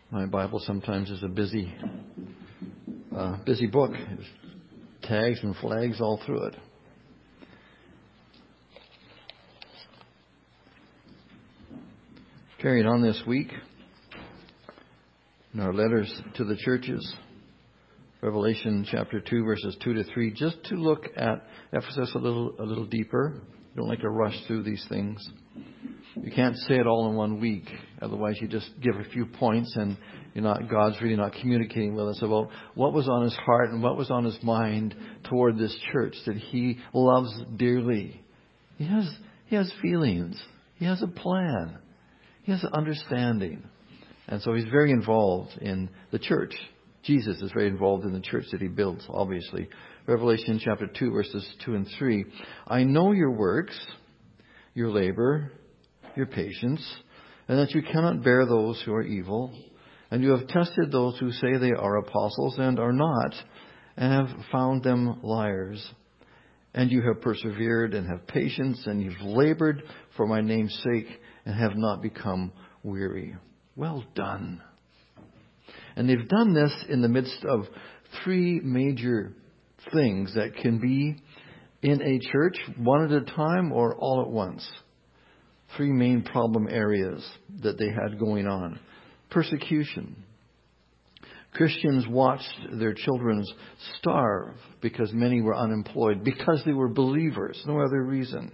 My Bible sometimes is a busy book. There's tags and flags all through it. Carrying on this week in our letters to the churches, Revelation chapter 2, verses 2 to 3, just to look at Ephesus a little deeper. You don't like to rush through these things. You can't say it all in 1 week. Otherwise, you just give a few points and God's really not communicating with us about what was on His heart and what was on His mind toward this church that He loves dearly. He has feelings. He has a plan. He has an understanding. And so He's very involved in the church. Jesus is very involved in the church that He builds, obviously. Revelation chapter 2, verses 2 and 3. I know your works, your labor, your patience, and that you cannot bear those who are evil. And you have tested those who say they are apostles and are not, and have found them liars. And you have persevered and have patience, and you've labored for my name's sake, and have not become weary. Well done. And they've done this in the midst of three major things that can be in a church, one at a time or all at once. Three main problem areas that they had going on. Persecution. Christians watched their children starve because many were unemployed, because they were believers, no other reason.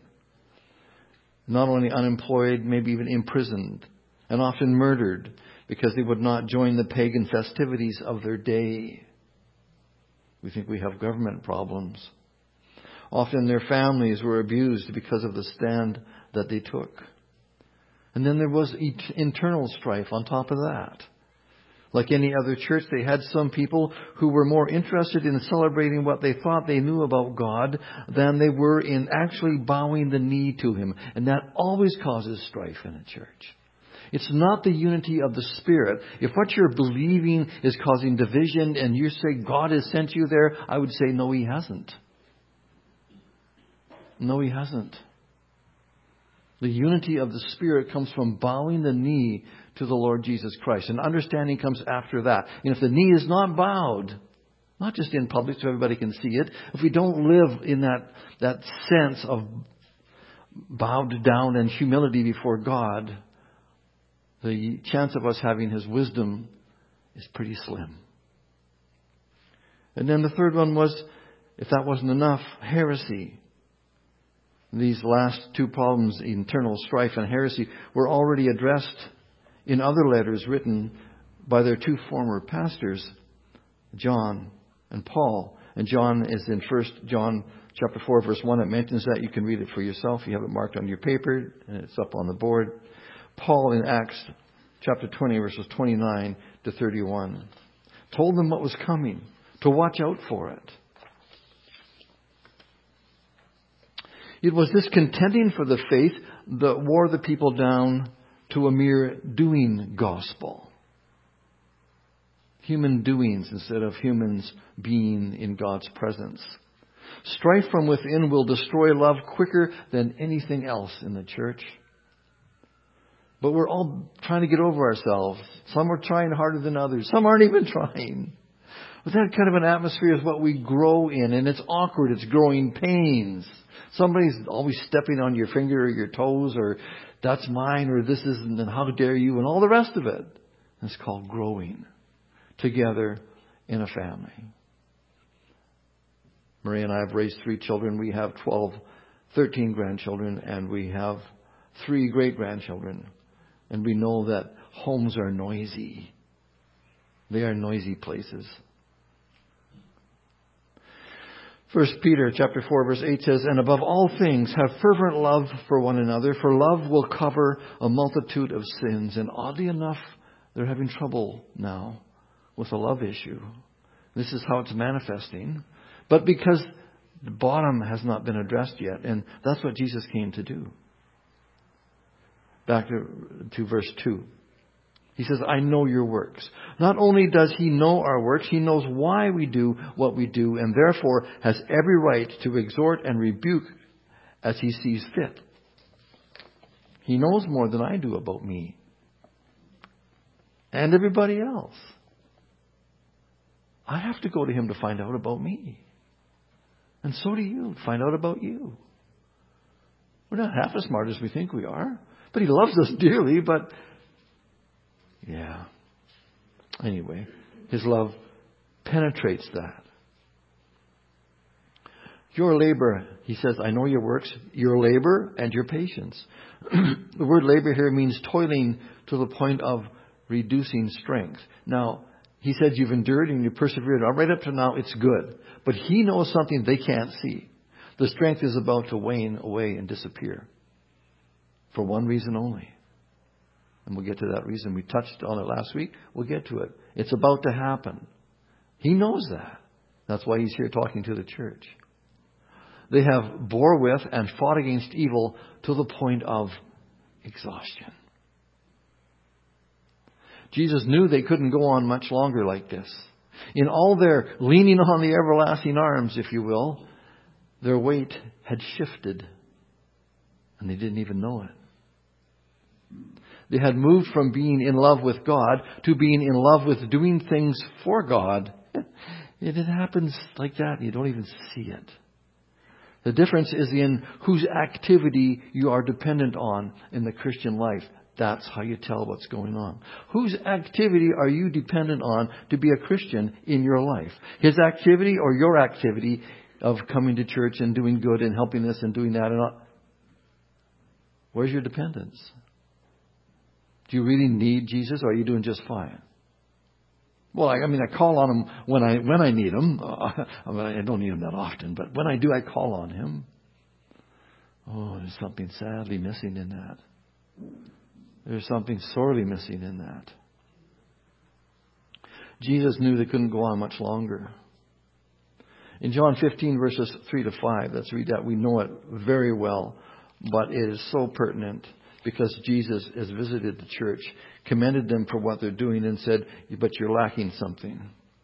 Not only unemployed, maybe even imprisoned, and often murdered because they would not join the pagan festivities of their day. We think we have government problems. Often their families were abused because of the stand that they took. And then there was internal strife on top of that. Like any other church, they had some people who were more interested in celebrating what they thought they knew about God than they were in actually bowing the knee to Him. And that always causes strife in a church. It's not the unity of the Spirit. If what you're believing is causing division and you say God has sent you there, I would say no, He hasn't. No, He hasn't. The unity of the Spirit comes from bowing the knee to the Lord Jesus Christ. And understanding comes after that. And if the knee is not bowed, not just in public so everybody can see it, if we don't live in that sense of bowed down and humility before God, the chance of us having His wisdom is pretty slim. And then the third one was, if that wasn't enough, heresy. These last two problems, internal strife and heresy, were already addressed in other letters written by their two former pastors, John and Paul. And John is in 1 John chapter 4, verse 1. It mentions that. You can read it for yourself. You have it marked on your paper, and it's up on the board. Paul in Acts chapter 20, verses 29 to 31, told them what was coming, to watch out for it. It was this contending for the faith that wore the people down to a mere doing gospel. Human doings instead of humans being in God's presence. Strife from within will destroy love quicker than anything else in the church. But we're all trying to get over ourselves. Some are trying harder than others. Some aren't even trying. But that kind of an atmosphere is what we grow in. And it's awkward. It's growing pains. Somebody's always stepping on your finger or your toes, or that's mine, or this isn't, and how dare you, and all the rest of it. It's called growing together in a family. Maria and I have raised 3 children. We have 13 grandchildren, and we have 3 great-grandchildren. And we know that homes are noisy. They are noisy places. 1 Peter chapter 4, verse 8 says, and above all things, have fervent love for one another, for love will cover a multitude of sins. And oddly enough, they're having trouble now with a love issue. This is how it's manifesting. But because the bottom has not been addressed yet, and that's what Jesus came to do. Back to verse 2. He says, I know your works. Not only does He know our works, He knows why we do what we do, and therefore has every right to exhort and rebuke as He sees fit. He knows more than I do about me. and everybody else. I have to go to Him to find out about me. And so do you. Find out about you. We're not half as smart as we think we are. But He loves us dearly, but yeah. Anyway, His love penetrates that. Your labor, He says, I know your works, your labor and your patience. The word labor here means toiling to the point of reducing strength. Now, He said you've endured and you persevered. Right up to now, it's good. But He knows something they can't see. The strength is about to wane away and disappear. For one reason only. And we'll get to that reason. We touched on it last week. We'll get to it. It's about to happen. He knows that. That's why He's here talking to the church. They have bore with and fought against evil to the point of exhaustion. Jesus knew they couldn't go on much longer like this. In all their leaning on the everlasting arms, if you will, their weight had shifted. And they didn't even know it. They had moved from being in love with God to being in love with doing things for God. It happens like that. You don't even see it. The difference is in whose activity you are dependent on in the Christian life. That's how you tell what's going on. Whose activity are you dependent on to be a Christian in your life? His activity or your activity of coming to church and doing good and helping this and doing that and all? Where's your dependence? Do you really need Jesus, or are you doing just fine? Well, I call on Him when I need Him. I don't need Him that often, but when I do, I call on Him. Oh, there's something sadly missing in that. There's something sorely missing in that. Jesus knew they couldn't go on much longer. In John 15, verses 3 to 5, let's read that. We know it very well, but it is so pertinent. Because Jesus has visited the church, commended them for what they're doing, and said, but you're lacking something.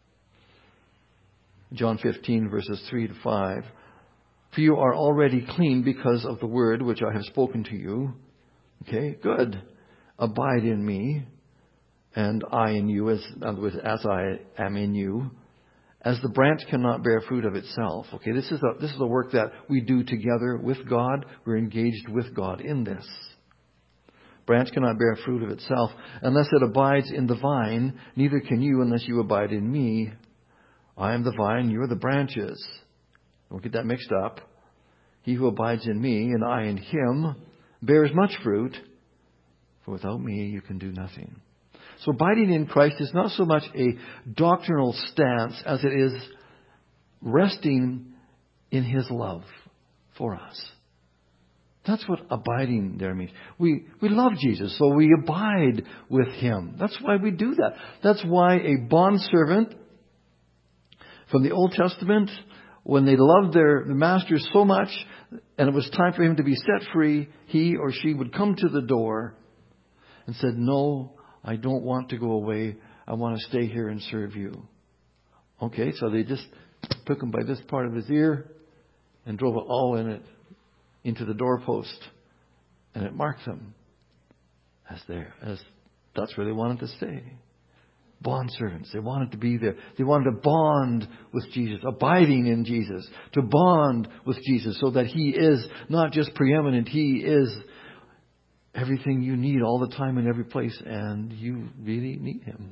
John 15, verses 3 to 5. For you are already clean because of the word which I have spoken to you. Okay, good. Abide in me, and I in you, as I am in you. As the branch cannot bear fruit of itself. Okay, this is the work that we do together with God. We're engaged with God in this. Branch cannot bear fruit of itself unless it abides in the vine. Neither can you unless you abide in me. I am the vine, you are the branches. Don't get that mixed up. He who abides in me and I in him bears much fruit. For without me you can do nothing. So abiding in Christ is not so much a doctrinal stance as it is resting in His love for us. That's what abiding there means. We love Jesus, so we abide with Him. That's why we do that. That's why a bondservant from the Old Testament, when they loved their master so much, and it was time for him to be set free, he or she would come to the door and said, no, I don't want to go away. I want to stay here and serve you. Okay, so they just took him by this part of his ear and drove it all in it into the doorpost, and it marked them as that's where they wanted to stay. Bond servants. They wanted to be there. They wanted to bond with Jesus, abiding in Jesus, to bond with Jesus so that He is not just preeminent, He is everything you need all the time in every place, and you really need Him.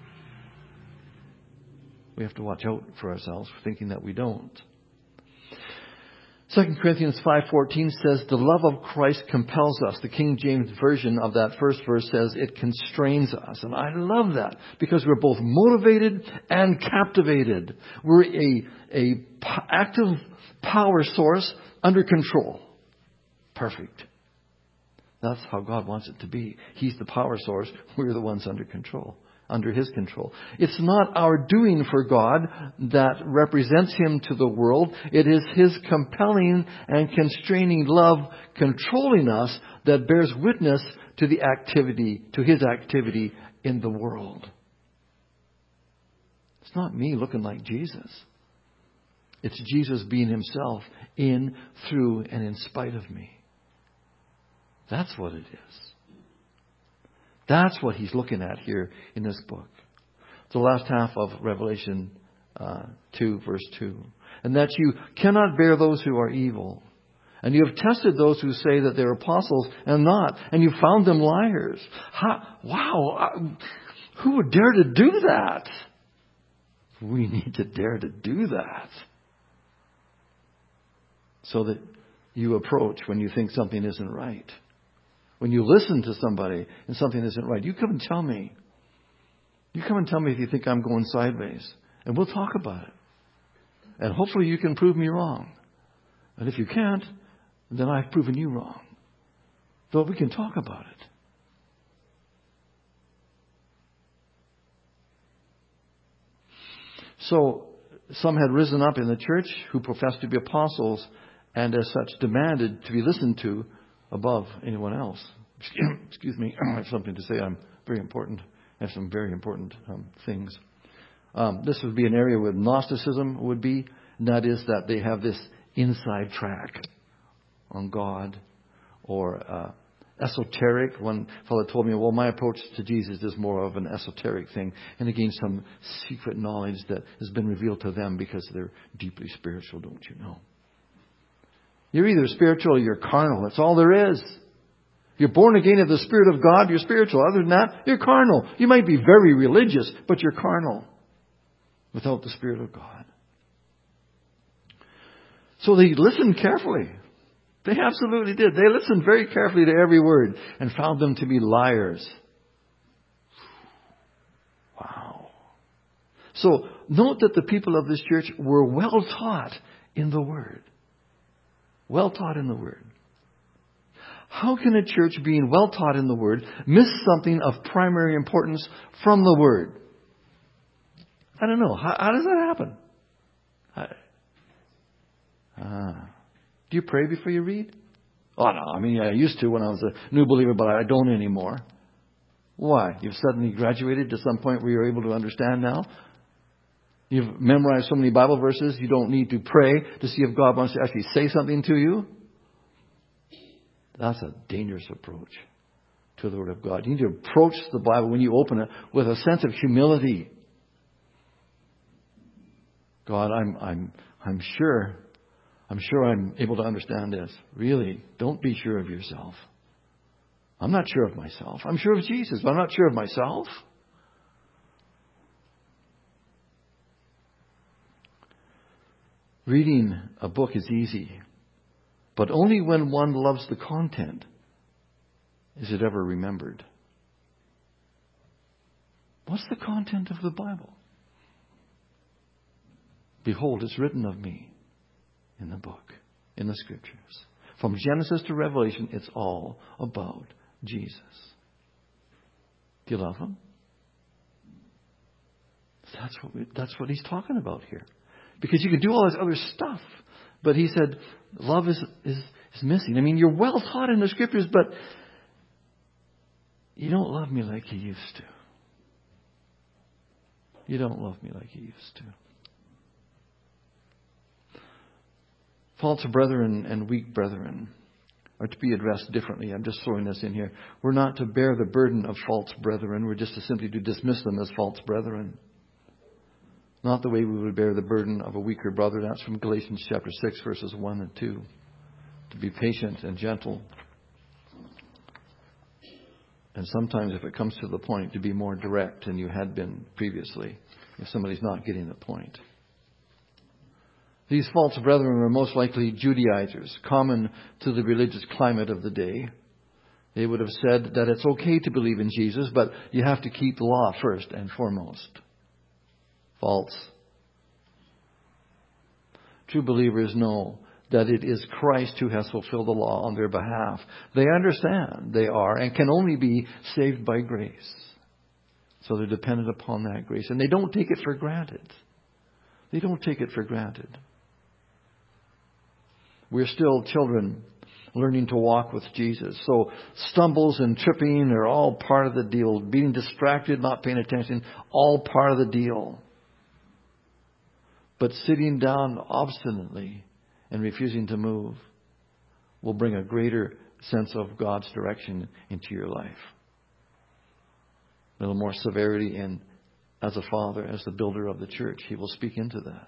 We have to watch out for ourselves for thinking that we don't. 2 Corinthians 5:14 says, the love of Christ compels us. The King James Version of that first verse says it constrains us. And I love that because we're both motivated and captivated. We're a active power source under control. Perfect. That's how God wants it to be. He's the power source. We're the ones under control. Under His control. It's not our doing for God that represents Him to the world. It is His compelling and constraining love controlling us that bears witness to the activity, to His activity in the world. It's not me looking like Jesus. It's Jesus being Himself in, through, and in spite of me. That's what it is. That's what he's looking at here in this book. It's the last half of Revelation 2, verse 2. And that you cannot bear those who are evil. And you have tested those who say that they're apostles and not. And you found them liars. Wow. Who would dare to do that? We need to dare to do that. So that you approach when you think something isn't right. When you listen to somebody and something isn't right, you come and tell me. You come and tell me if you think I'm going sideways. And we'll talk about it. And hopefully you can prove me wrong. And if you can't, then I've proven you wrong. But we can talk about it. So, some had risen up in the church who professed to be apostles and as such demanded to be listened to above anyone else. Excuse me, I have something to say. I'm very important. I have some very important things. This would be an area where Gnosticism would be, and that is that they have this inside track on God, or esoteric. One fellow told me, well, my approach to Jesus is more of an esoteric thing, and again, some secret knowledge that has been revealed to them because they're deeply spiritual, don't you know? You're either spiritual or you're carnal. That's all there is. You're born again of the Spirit of God, you're spiritual. Other than that, you're carnal. You might be very religious, but you're carnal without the Spirit of God. So they listened carefully. They absolutely did. They listened very carefully to every word and found them to be liars. Wow. So note that the people of this church were well taught in the Word. Well taught in the Word. How can a church being well taught in the Word miss something of primary importance from the Word? I don't know. How does that happen? Do you pray before you read? Oh, no. I mean, I used to when I was a new believer, but I don't anymore. Why? You've suddenly graduated to some point where you're able to understand now? You've memorized so many Bible verses, you don't need to pray to see if God wants to actually say something to you? That's a dangerous approach to the Word of God. You need to approach the Bible when you open it with a sense of humility. God, I'm sure I'm able to understand this. Really, don't be sure of yourself. I'm not sure of myself. I'm sure of Jesus, but I'm not sure of myself. Reading a book is easy, but only when one loves the content is it ever remembered. What's the content of the Bible? Behold, it's written of me in the book, in the Scriptures. From Genesis to Revelation, it's all about Jesus. Do you love Him? That's what He's talking about here. Because you can do all this other stuff. But He said, love is missing. I mean, you're well taught in the Scriptures, but you don't love me like you used to. You don't love me like you used to. False brethren and weak brethren are to be addressed differently. I'm just throwing this in here. We're not to bear the burden of false brethren. We're just to simply to dismiss them as false brethren. Not the way we would bear the burden of a weaker brother. That's from Galatians chapter 6, verses 1 and 2. To be patient and gentle. And sometimes, if it comes to the point, to be more direct than you had been previously, if somebody's not getting the point. These false brethren were most likely Judaizers, common to the religious climate of the day. They would have said that it's okay to believe in Jesus, but you have to keep the law first and foremost. False. True believers know that it is Christ who has fulfilled the law on their behalf. They understand they are and can only be saved by grace. So they're dependent upon that grace. And they don't take it for granted. They don't take it for granted. We're still children learning to walk with Jesus. So stumbles and tripping are all part of the deal. Being distracted, not paying attention, all part of the deal. But sitting down obstinately and refusing to move will bring a greater sense of God's direction into your life. A little more severity, and as a father, as the builder of the church, He will speak into that.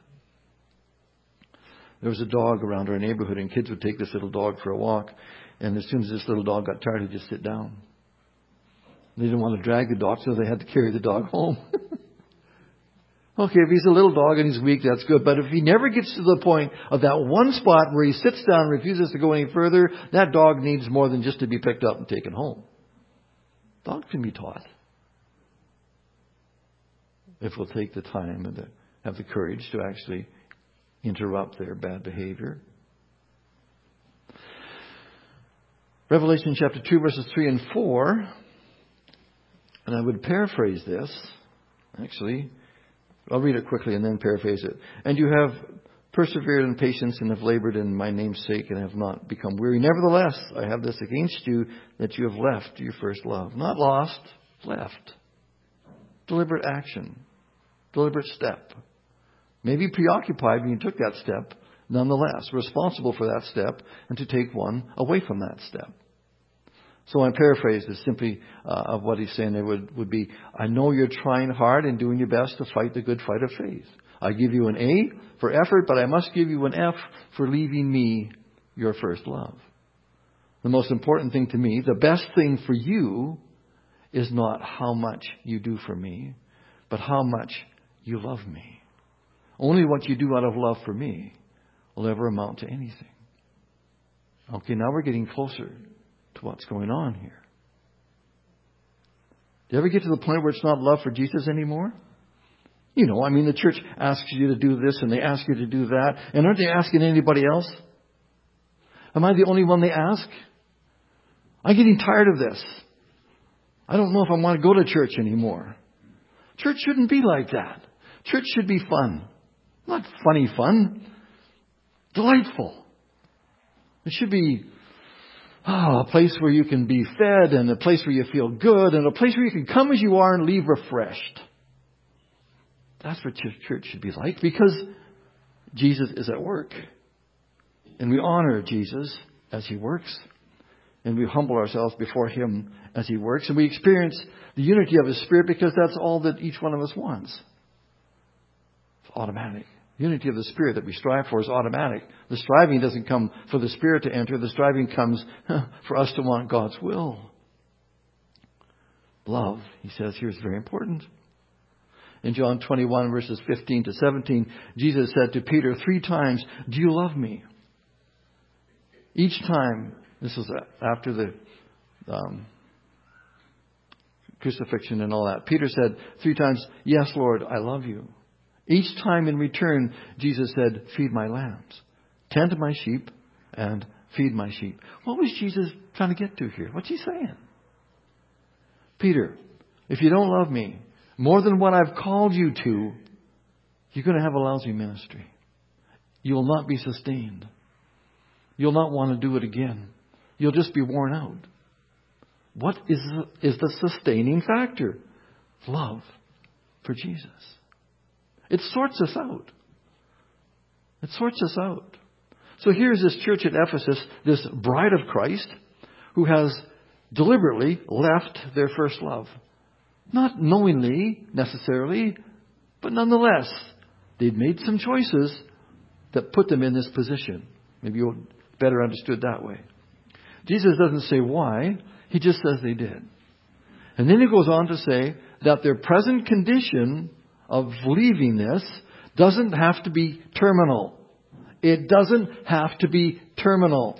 There was a dog around our neighborhood, and kids would take this little dog for a walk, and as soon as this little dog got tired, he'd just sit down. They didn't want to drag the dog, so they had to carry the dog home. Okay, if he's a little dog and he's weak, that's good. But if he never gets to the point of that one spot where he sits down and refuses to go any further, that dog needs more than just to be picked up and taken home. Dogs can be taught, if we'll take the time and have the courage to actually interrupt their bad behavior. Revelation chapter 2, verses 3 and 4. And I would paraphrase this. Actually, I'll read it quickly and then paraphrase it. And you have persevered in patience and have labored in my name's sake and have not become weary. Nevertheless, I have this against you, that you have left your first love. Not lost, left. Deliberate action. Deliberate step. Maybe preoccupied when you took that step. Nonetheless, responsible for that step and to take one away from that step. So my paraphrase is simply of what he's saying there would be, I know you're trying hard and doing your best to fight the good fight of faith. I give you an A for effort, but I must give you an F for leaving me your first love. The most important thing to me, the best thing for you, is not how much you do for me, but how much you love me. Only what you do out of love for me will ever amount to anything. Okay, now we're getting closer to what's going on here. Do you ever get to the point where it's not love for Jesus anymore? You know, I mean, the church asks you to do this and they ask you to do that. And aren't they asking anybody else? Am I the only one they ask? I'm getting tired of this. I don't know if I want to go to church anymore. Church shouldn't be like that. Church should be fun. Not funny fun. Delightful. It should be a place where you can be fed and a place where you feel good and a place where you can come as you are and leave refreshed. That's what church should be like, because Jesus is at work. And we honor Jesus as He works. And we humble ourselves before Him as He works. And we experience the unity of His Spirit because that's all that each one of us wants. It's automatic. Unity of the Spirit that we strive for is automatic. The striving doesn't come for the Spirit to enter. The striving comes for us to want God's will. Love, He says here, is very important. In John 21, verses 15 to 17, Jesus said to Peter 3 times, do you love me? Each time, this is after the crucifixion and all that, Peter said 3 times, yes, Lord, I love you. Each time in return, Jesus said, feed my lambs, tend to my sheep, and feed my sheep. What was Jesus trying to get to here? What's He saying? Peter, if you don't love me more than what I've called you to, you're going to have a lousy ministry. You will not be sustained. You'll not want to do it again. You'll just be worn out. What is the sustaining factor? Love for Jesus. It sorts us out. It sorts us out. So here's this church at Ephesus, this bride of Christ, who has deliberately left their first love. Not knowingly, necessarily, but nonetheless, they'd made some choices that put them in this position. Maybe you'll better understood that way. Jesus doesn't say why. He just says they did. And then He goes on to say that their present condition of leaving this doesn't have to be terminal. It doesn't have to be terminal.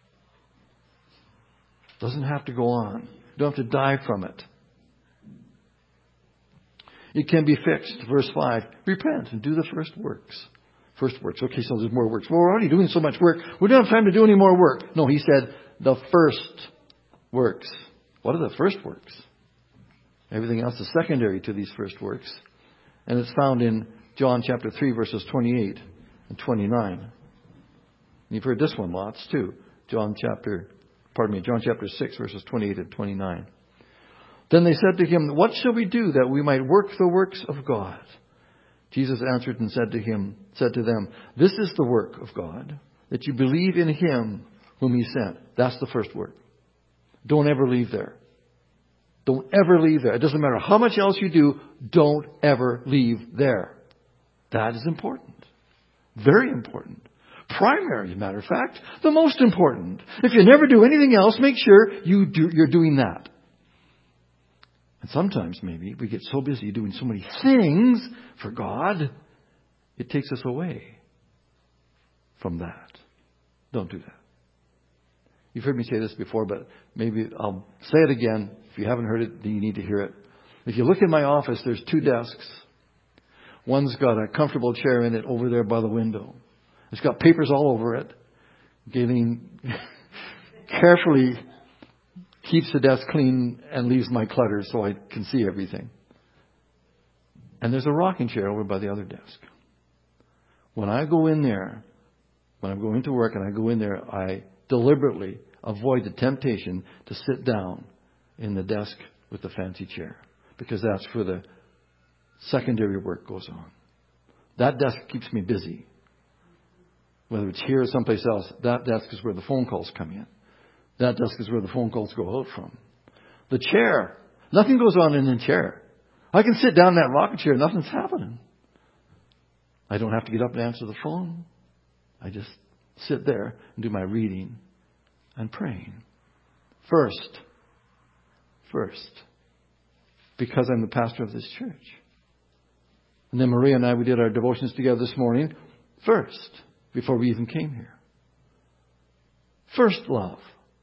It doesn't have to go on. You don't have to die from it. It can be fixed. Verse 5. Repent and do the first works. First works. Okay, so there's more works. Well, we're already doing so much work. We don't have time to do any more work. No, He said the first works. What are the first works? Everything else is secondary to these first works. And it's found in John chapter 3, verses 28 and 29. You've heard this one lots too. John chapter 6, verses 28 and 29. Then they said to Him, what shall we do that we might work the works of God? Jesus answered and said to them, this is the work of God, that you believe in Him whom He sent. That's the first work. Don't ever leave there. Don't ever leave there. It doesn't matter how much else you do. Don't ever leave there. That is important. Very important. Primary, as a matter of fact. The most important. If you never do anything else, make sure you're doing that. And sometimes maybe we get so busy doing so many things for God, it takes us away from that. Don't do that. You've heard me say this before, but maybe I'll say it again. If you haven't heard it, then you need to hear it. If you look in my office, there's 2 desks. One's got a comfortable chair in it over there by the window. It's got papers all over it. Galen carefully keeps the desk clean and leaves my clutter so I can see everything. And there's a rocking chair over by the other desk. When I go in there, when I'm going to work and I go in there, I deliberately avoid the temptation to sit down in the desk with the fancy chair, because that's where the secondary work goes on. That desk keeps me busy. Whether it's here or someplace else, that desk is where the phone calls come in. That desk is where the phone calls go out from. The chair, nothing goes on in the chair. I can sit down in that rocking chair, nothing's happening. I don't have to get up and answer the phone. I just sit there and do my reading and praying. First. Because I'm the pastor of this church. And then Maria and I, we did our devotions together this morning. First. Before we even came here. First love.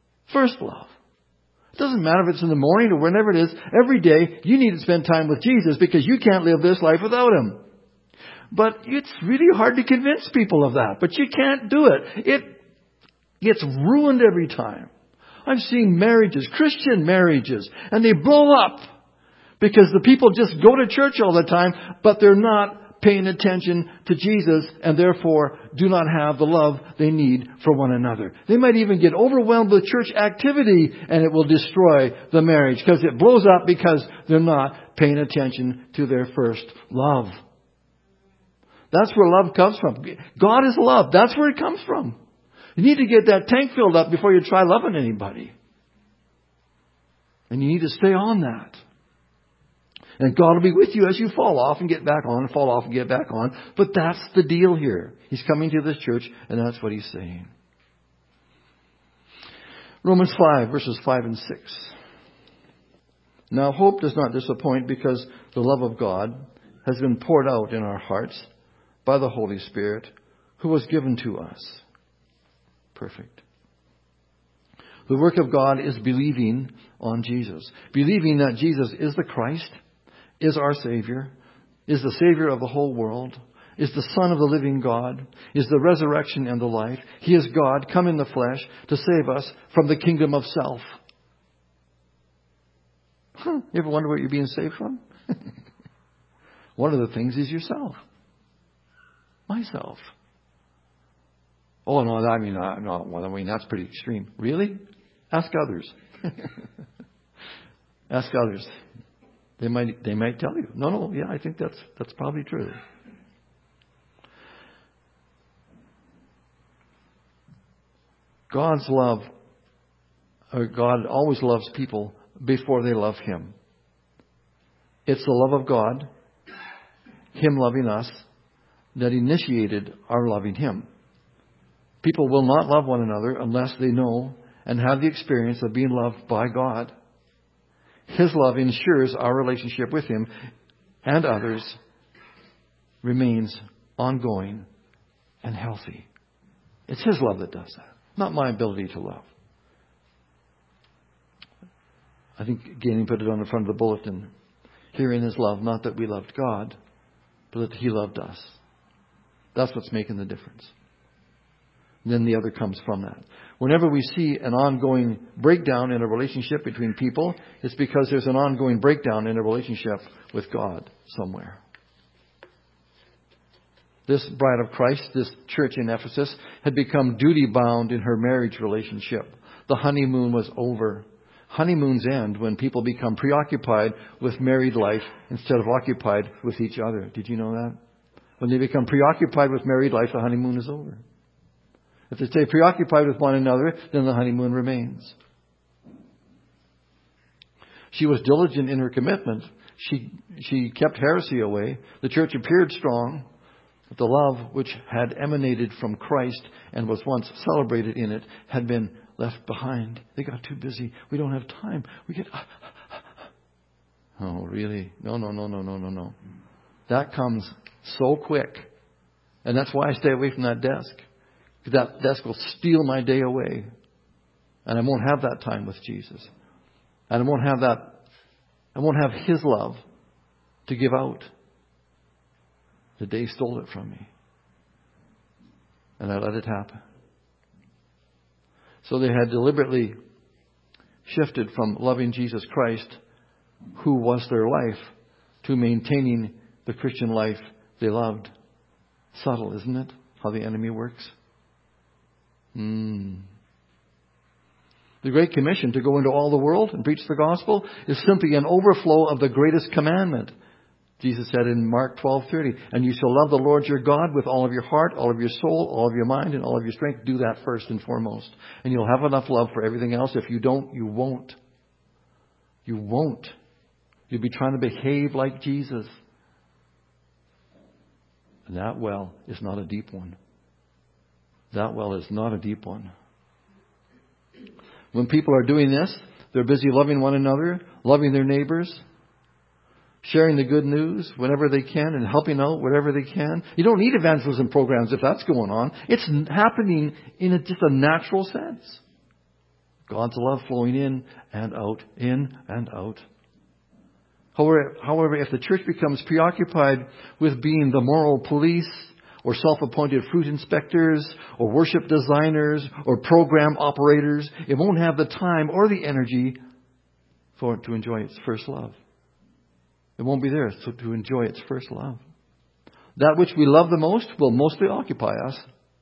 It doesn't matter if it's in the morning or whenever it is. Every day you need to spend time with Jesus, because you can't live this life without Him. But it's really hard to convince people of that. But you can't do it. It gets ruined every time. I've seen marriages, Christian marriages, and they blow up because the people just go to church all the time, but they're not paying attention to Jesus, and therefore do not have the love they need for one another. They might even get overwhelmed with church activity, and it will destroy the marriage because it blows up because they're not paying attention to their first love. That's where love comes from. God is love. That's where it comes from. You need to get that tank filled up before you try loving anybody. And you need to stay on that. And God will be with you as you fall off and get back on, fall off and get back on. But that's the deal here. He's coming to this church, and that's what He's saying. Romans 5, verses 5 and 6. Now hope does not disappoint, because the love of God has been poured out in our hearts by the Holy Spirit, who was given to us. Perfect. The work of God is believing on Jesus. Believing that Jesus is the Christ, is our Savior, is the Savior of the whole world, is the Son of the living God, is the resurrection and the life. He is God, come in the flesh to save us from the kingdom of self. You ever wonder what you're being saved from? One of the things is yourself. Myself. Oh, no, I mean, that's pretty extreme. Really? Ask others. Ask others. They might tell you. No, yeah, I think that's probably true. God's love, or God always loves people before they love Him. It's the love of God, Him loving us, that initiated our loving Him. People will not love one another unless they know and have the experience of being loved by God. His love ensures our relationship with Him and others remains ongoing and healthy. It's His love that does that, not my ability to love. I think Galen put it on the front of the bulletin. Herein is love, not that we loved God, but that He loved us. That's what's making the difference. And then the other comes from that. Whenever we see an ongoing breakdown in a relationship between people, it's because there's an ongoing breakdown in a relationship with God somewhere. This bride of Christ, this church in Ephesus, had become duty-bound in her marriage relationship. The honeymoon was over. Honeymoons end when people become preoccupied with married life instead of occupied with each other. Did you know that? When they become preoccupied with married life, the honeymoon is over. If they stay preoccupied with one another, then the honeymoon remains. She was diligent in her commitment. She kept heresy away. The church appeared strong. But the love which had emanated from Christ and was once celebrated in it had been left behind. They got too busy. We don't have time. We get... Oh, really? No. That comes so quick. And that's why I stay away from that desk. Because that desk will steal my day away. And I won't have that time with Jesus. And I won't have His love to give out. The day stole it from me. And I let it happen. So they had deliberately shifted from loving Jesus Christ, who was their life, to maintaining the Christian life they loved. Subtle, isn't it? How the enemy works. The Great Commission to go into all the world and preach the gospel is simply an overflow of the greatest commandment. Jesus said in Mark 12:30, and you shall love the Lord your God with all of your heart, all of your soul, all of your mind, and all of your strength. Do that first and foremost. And you'll have enough love for everything else. If you don't, you won't. You won't. You'll be trying to behave like Jesus. And that well is not a deep one. That well is not a deep one. When people are doing this, they're busy loving one another, loving their neighbors, sharing the good news whenever they can and helping out whatever they can. You don't need evangelism programs if that's going on. It's happening in just a natural sense. God's love flowing in and out, in and out. However, if the church becomes preoccupied with being the moral police or self-appointed fruit inspectors or worship designers or program operators, it won't have the time or the energy for it to enjoy its first love. It won't be there to enjoy its first love. That which we love the most will mostly occupy us.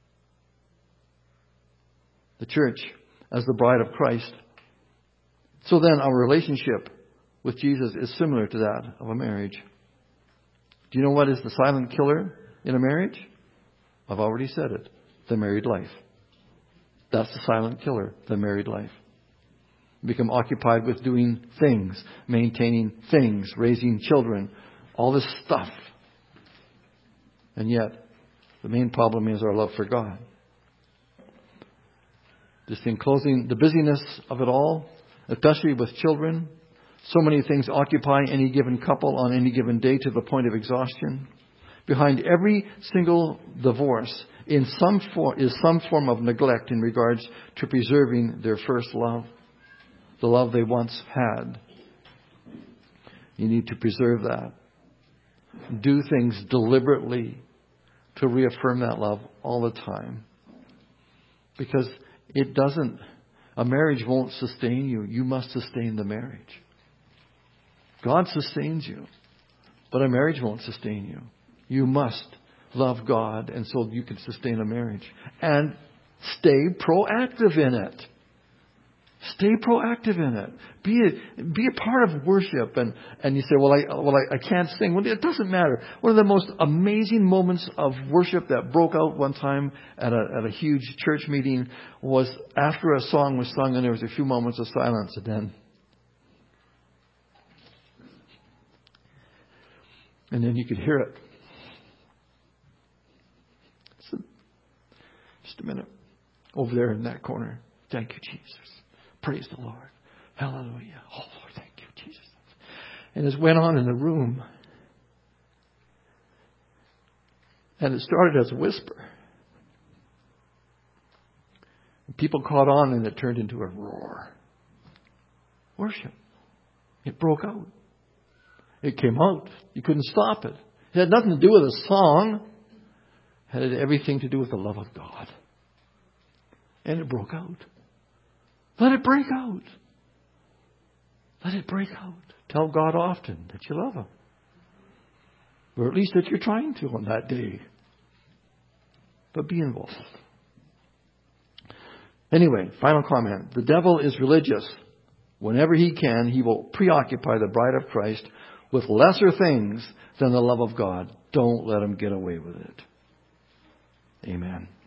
The church as the bride of Christ. So then our relationship with Jesus is similar to that of a marriage. Do you know what is the silent killer in a marriage? I've already said it. The married life. That's the silent killer, the married life. Become occupied with doing things, maintaining things, raising children, all this stuff. And yet, the main problem is our love for God. Just in closing, the busyness of it all, especially with children, so many things occupy any given couple on any given day to the point of exhaustion. Behind every single divorce is some form of neglect in regards to preserving their first love. The love they once had. You need to preserve that. Do things deliberately to reaffirm that love all the time. Because a marriage won't sustain you. You must sustain the marriage. God sustains you. But a marriage won't sustain you. You must love God, and so you can sustain a marriage. And stay proactive in it. Stay proactive in it. Be a part of worship. And you say, well, I can't sing. Well, it doesn't matter. One of the most amazing moments of worship that broke out one time at a huge church meeting was after a song was sung and there was a few moments of silence, and then you could hear it. Just a minute. Over there in that corner. Thank you, Jesus. Praise the Lord. Hallelujah. Oh, Lord, thank you, Jesus. And it went on in the room. And it started as a whisper. And people caught on and it turned into a roar. Worship. It broke out. It came out. You couldn't stop it. It had nothing to do with a song. It had everything to do with the love of God. And it broke out. Let it break out. Let it break out. Tell God often that you love Him. Or at least that you're trying to on that day. But be involved. Anyway, final comment. The devil is religious. Whenever he can, he will preoccupy the bride of Christ with lesser things than the love of God. Don't let him get away with it. Amen.